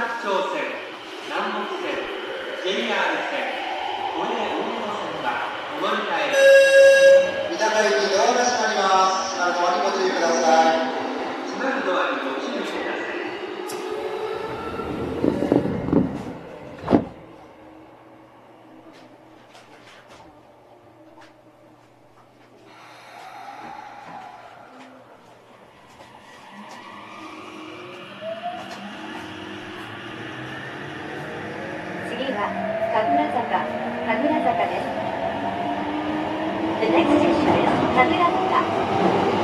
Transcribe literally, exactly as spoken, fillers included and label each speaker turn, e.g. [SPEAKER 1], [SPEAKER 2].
[SPEAKER 1] 北朝線、南北線、ジェイアール 線、都営大江戸線がお乗り換え。
[SPEAKER 2] 三鷹行きドアが閉まります。閉まるドアにご注意ください。
[SPEAKER 1] 閉まるドアにご注意ください。
[SPEAKER 3] 次は神楽坂、神楽坂です。The next station is 神楽坂。